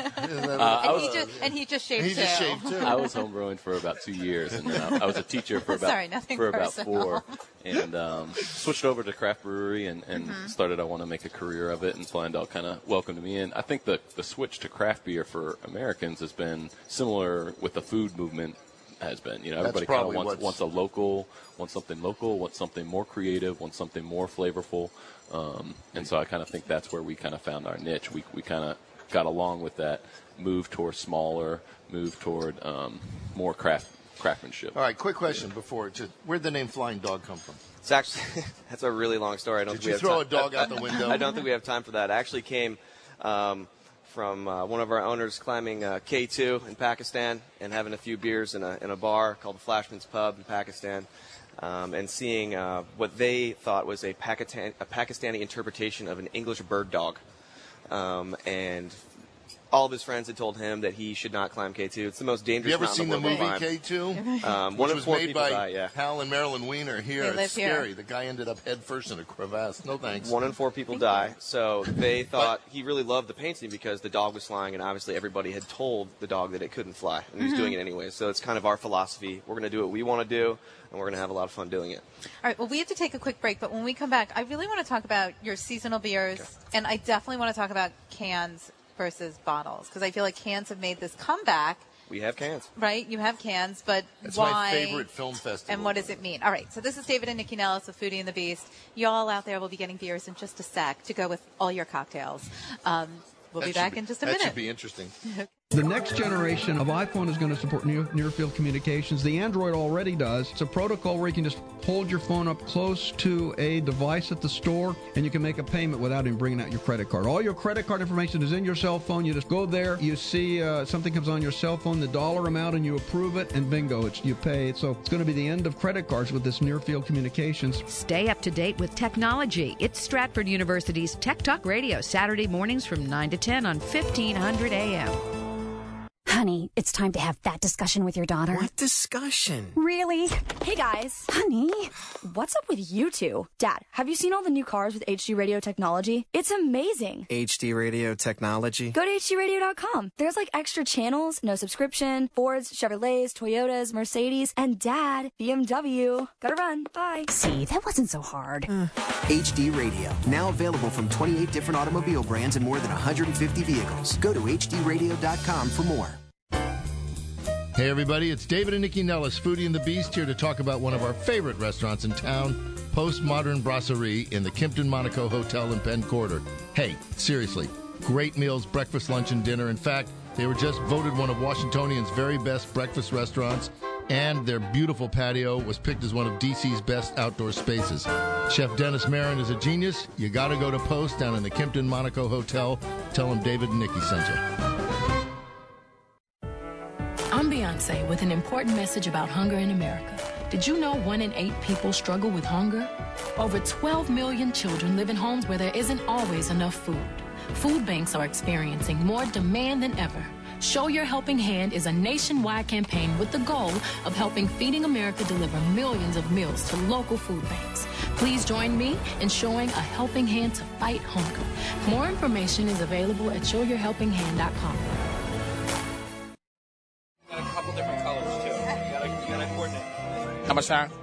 And he just shaved too.
I was home brewing for about 2 years, and I was a teacher for about 4, and switched over to craft brewery and started. I want to make a career of it, and Flying Dog kind of welcomed me in. I think the switch to craft beer for Americans has been similar with the food movement has been. Everybody kind of wants a local, wants something local, wants something more creative, wants something more flavorful. And so I kind of think that's where we kind of found our niche. We kind of got along with that move toward smaller, move toward more craftsmanship.
All right, quick question before. Where'd the name Flying Dog come from?
It's actually that's a really long story.
Did you throw a dog out the window?
I don't think we have time for that. It actually came from one of our owners climbing K2 in Pakistan and having a few beers in a bar called the Flashman's Pub in Pakistan, and seeing what they thought was a Pakistani interpretation of an English bird dog, and all of his friends had told him that he should not climb K2. It's the most dangerous mountain in the world.
You ever seen the movie K2?
One
Which
in
was
four
made
people
by
die, yeah.
Hal and Marilyn Wiener here.
They
It's
live here.
scary. The guy ended up head first in a crevasse. No thanks.
1 in 4 people die. So they thought he really loved the painting because the dog was flying, and obviously everybody had told the dog that it couldn't fly, and he was doing it anyway. So it's kind of our philosophy. We're going to do what we want to do, and we're going to have a lot of fun doing it.
All right, well, we have to take a quick break, but when we come back, I really want to talk about your seasonal beers, and I definitely want to talk about cans versus bottles, because I feel like cans have made this comeback.
We have cans.
Right, you have cans, but
It's
why?
my favorite film festival.
And what does it mean? All right, so this is David and Nikki Nellis of Foodie and the Beast. Y'all out there will be getting beers in just a sec to go with all your cocktails. We'll be back in just a minute.
That should be interesting.
The next generation of iPhone is going to support near-field communications. The Android already does. It's a protocol where you can just hold your phone up close to a device at the store, and you can make a payment without even bringing out your credit card. All your credit card information is in your cell phone. You just go there, you see something comes on your cell phone, the dollar amount, and you approve it, and bingo, you pay. So it's going to be the end of credit cards with this near-field communications.
Stay up to date with technology. It's Stratford University's Tech Talk Radio, Saturday mornings from 9 to 10 on 1500 AM.
Honey, it's time to have that discussion with your daughter.
What discussion?
Really? Hey, guys. Honey, what's up with you two? Dad, have you seen all the new cars with HD radio technology? It's amazing.
HD radio technology?
Go to HDradio.com. There's like extra channels, no subscription, Fords, Chevrolets, Toyotas, Mercedes, and Dad, BMW. Gotta run. Bye. See, that wasn't so hard.
HD Radio. Now available from 28 different automobile brands and more than 150 vehicles. Go to HDradio.com for more.
Hey, everybody, it's David and Nikki Nellis, Foodie and the Beast, here to talk about one of our favorite restaurants in town, Postmodern Brasserie in the Kimpton Monaco Hotel in Penn Quarter. Hey, seriously, great meals, breakfast, lunch, and dinner. In fact, they were just voted one of Washingtonians' very best breakfast restaurants, and their beautiful patio was picked as one of DC's best outdoor spaces. Chef Dennis Marin is a genius. You got to go to Post down in the Kimpton Monaco Hotel. Tell him David and Nikki sent you.
I'm Beyonce with an important message about hunger in America. Did you know 1 in 8 people struggle with hunger? Over 12 million children live in homes where there isn't always enough food. Food banks are experiencing more demand than ever. Show Your Helping Hand is a nationwide campaign with the goal of helping Feeding America deliver millions of meals to local food banks. Please join me in showing a helping hand to fight hunger. More information is available at showyourhelpinghand.com.
Got a couple different colors, too. You gotta coordinate.
How much time?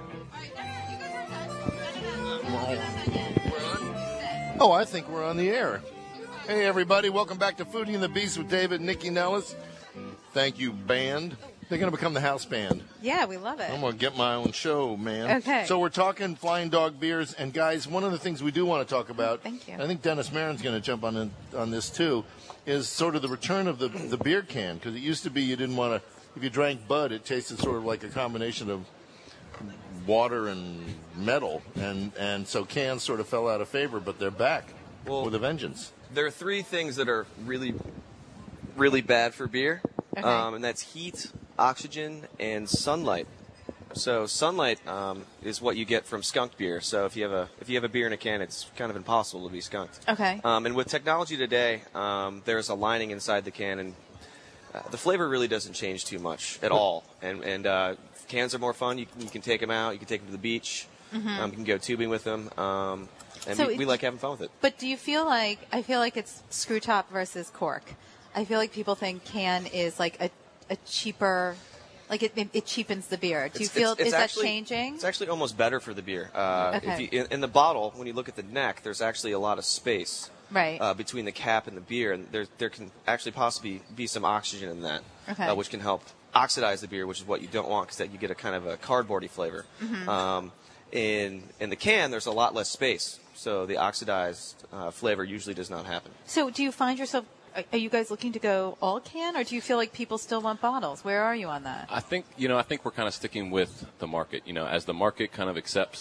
Oh, I think we're on the air. Hey, everybody. Welcome back to Foodie and the Beast with David and Nikki Nellis. Thank you, band. They're going to become the house band.
Yeah, we love it.
I'm going to get my own show, man.
Okay.
So we're talking Flying Dog beers. And, guys, one of the things we do want to talk about,
Thank you.
I think Dennis Marin's going to jump on this, too, is sort of the return of the beer can. Because it used to be you didn't want to, if you drank Bud, it tasted sort of like a combination of water and metal. And so cans sort of fell out of favor, but they're back with a vengeance.
There are 3 things that are really, really bad for beer,
Okay.
And that's heat, oxygen, and sunlight. So sunlight is what you get from skunked beer. So if you have a beer in a can, it's kind of impossible to be skunked.
Okay.
And with technology today, there's a lining inside the can, and the flavor really doesn't change too much at all. And cans are more fun. You can take them out. You can take them to the beach.
Mhm.
You can go tubing with them. And
So
we like having fun with it.
But do you feel like, I feel like it's screw top versus cork. I feel like people think can is like a cheaper, like it cheapens the beer. Do you feel, is that changing?
It's actually almost better for the beer.
Okay.
If you, in the bottle, when you look at the neck, there's actually a lot of space
Right.
Between the cap and the beer, and there can actually possibly be some oxygen in that,
Okay.
Which can help oxidize the beer, which is what you don't want, because that you get a kind of a cardboardy flavor.
Mhm.
In the can, there's a lot less space, so the oxidized flavor usually does not happen.
So do you find yourself, are you guys looking to go all can, or do you feel like people still want bottles? Where are you on that?
I think we're kind of sticking with the market. As the market kind of accepts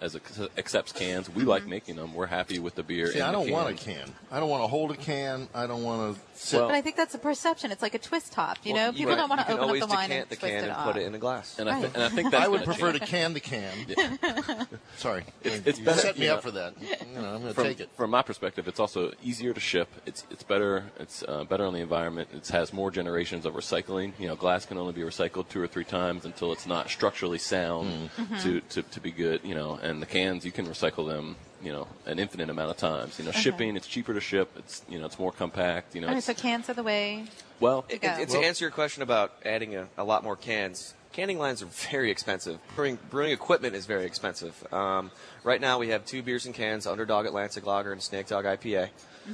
accepts cans. We like making them. We're happy with the beer.
See, I don't want a can. I don't want to hold a can. I don't want to sit.
But I think that's a perception. It's like a twist top. You know, people don't want to open up the wine and twist it off.
Put it in a glass.
And I think that's
I would prefer to can the can.
Yeah.
Sorry,
it's
you
better,
set me up for that. I'm going to take it.
From my perspective, it's also easier to ship. It's better. It's better on the environment. It has more generations of recycling. Glass can only be recycled 2 or 3 times until it's not structurally sound to be good. And the cans, you can recycle them, an infinite amount of times. Shipping, it's cheaper to ship. It's more compact.
So cans are the way.
Well, to answer your question about adding a lot more cans, canning lines are very expensive. Brewing equipment is very expensive. Right now we have 2 beers in cans, Underdog Atlantic Lager and Snake Dog IPA.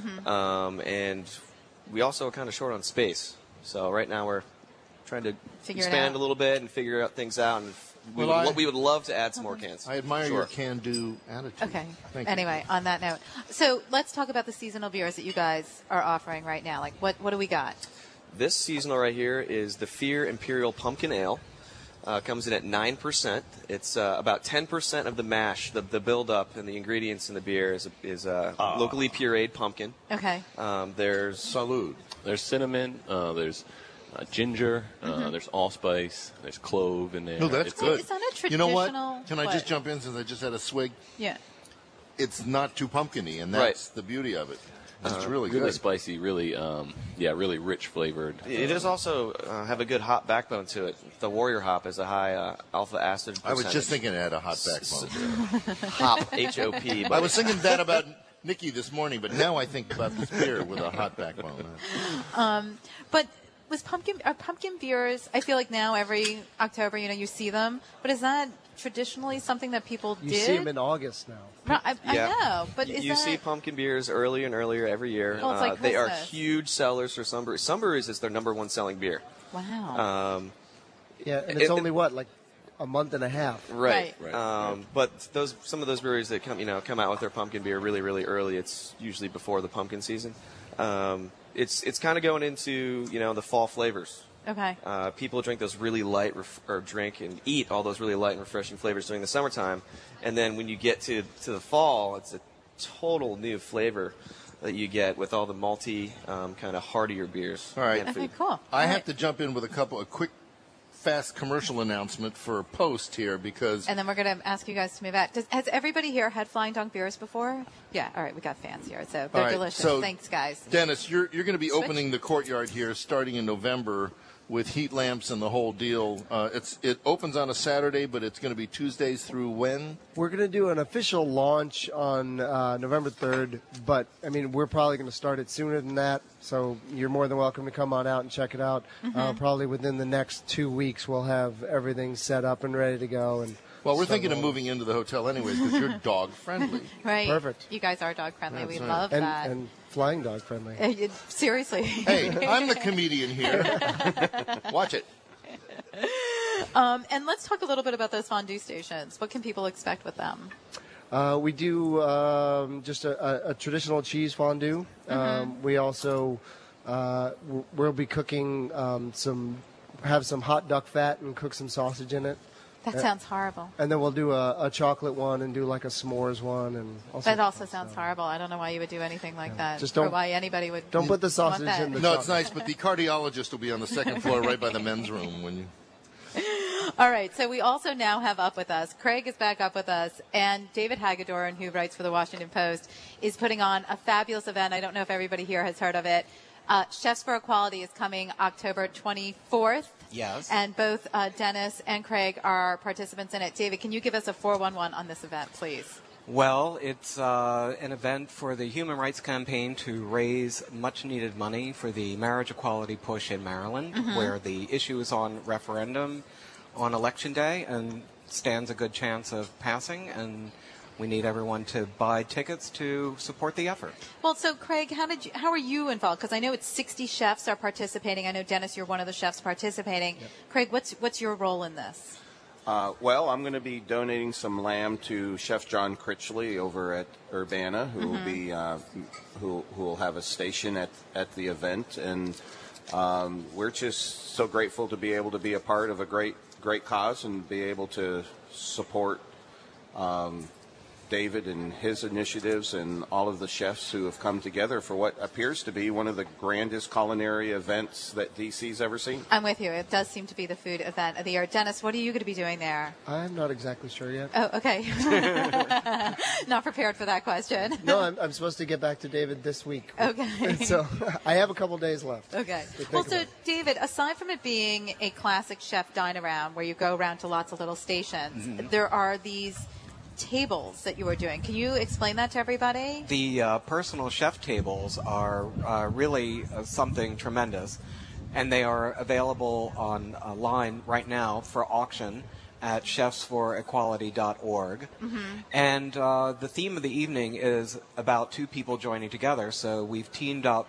And we also are kind of short on space. So right now we're trying to expand a little bit and figure out things out. And we would love to add some more cans.
I admire your can-do attitude.
Okay.
Anyway,
on that note. So let's talk about the seasonal beers that you guys are offering right now. Like, what do we got?
This seasonal right here is the Fear Imperial Pumpkin Ale. Comes in at 9%. It's about 10% of the mash, the build-up and the ingredients in the beer is locally pureed pumpkin.
Okay.
There's
Salud.
There's cinnamon. There's ginger. There's allspice. There's clove in there.
No, that's good.
Is that a traditional?
You know what? Can I just jump in since I just had a swig?
Yeah.
It's not too pumpkin-y, and that's the beauty of it. It's really good.
Really spicy, really, really rich flavored.
It does also have a good hop backbone to it. The Warrior hop is a high alpha acid percentage.
I was just thinking it had a hot backbone.
Hop, H-O-P.
I was thinking that about Nikki this morning, but now I think about this beer with a hot backbone.
But are pumpkin beers, I feel like now every October, you see them, but is that traditionally something that people did?
You see them in August now.
I know, but
you see pumpkin beers earlier and earlier every year.
Well, it's like
they are huge sellers for some breweries. Some breweries, it's their number 1 selling beer.
Wow.
Yeah, and it's only like a month and a half.
Right. But some of those breweries that come out with their pumpkin beer really, really early. It's usually before the pumpkin season. It's kind of going into the fall flavors.
Okay.
People drink those really light or drink and eat all those really light and refreshing flavors during the summertime, and then when you get to the fall, it's a total new flavor that you get with all the malty, kind of heartier beers.
All right.
Okay, cool.
I have to jump in with a quick, fast commercial announcement for Post here because.
And then we're going to ask you guys to move out. Has everybody here had Flying Dog beers before? Yeah. All right. We got fans here, so they're delicious.
So,
thanks, guys.
Dennis, you're going to be opening the courtyard here starting in November with heat lamps and the whole deal. It opens on a Saturday, but it's going to be Tuesdays through when?
We're going to do an official launch on November 3rd, but, we're probably going to start it sooner than that, so you're more than welcome to come on out and check it out. Probably within the next 2 weeks, we'll have everything set up and ready to go. And
well, we're thinking of moving into the hotel anyways because you're dog-friendly.
Right.
Perfect.
You guys are dog-friendly.
That's
we
right.
love that.
And flying dog-friendly.
Seriously.
Hey, I'm the comedian here. Watch it.
And let's talk a little bit about those fondue stations. What can people expect with them?
We do just a traditional cheese fondue. We also we'll be cooking have some hot duck fat and cook some sausage in it.
That sounds horrible.
And then we'll do a chocolate one and do like a s'mores one. And
that also sounds horrible. I don't know why you would do anything like that.
Just don't,
or why anybody would.
Don't put the sausage in the.
No, it's nice, but the cardiologist will be on the second floor, right by the men's room when you.
All right, so we also now have up with us. Craig is back up with us, and David Hagedorn, who writes for the Washington Post, is putting on a fabulous event. I don't know if everybody here has heard of it. Chefs for Equality is coming October 24th.
Yes.
And both Dennis and Craig are participants in it. David, can you give us a 411 on this event, please?
Well, it's an event for the Human Rights Campaign to raise much-needed money for the marriage equality push in Maryland, where the issue is on referendum on Election Day and stands a good chance of passing, and we need everyone to buy tickets to support the effort.
Well, so Craig, how are you involved? Because I know it's 60 chefs are participating. I know, Dennis, you're one of the chefs participating. Yep. Craig, what's your role in this?
Well, I'm going to be donating some lamb to Chef John Critchley over at Urbana, who will be who will have a station at the event, and we're just so grateful to be able to be a part of a great cause and be able to support David and his initiatives and all of the chefs who have come together for what appears to be one of the grandest culinary events that DC's ever seen.
I'm with you. It does seem to be the food event of the year. Dennis, what are you going to be doing there?
I'm not exactly sure yet.
Oh, okay. Not prepared for that question.
No, I'm supposed to get back to David this week.
Okay.
So I have a couple days left.
Okay. Well, so David, aside from it being a classic chef dine-around where you go around to lots of little stations, there are these tables that you are doing. Can you explain that to everybody?
The personal chef tables are really something tremendous, and they are available online right now for auction at chefsforequality.org. And the theme of the evening is about two people joining together. So we've teamed up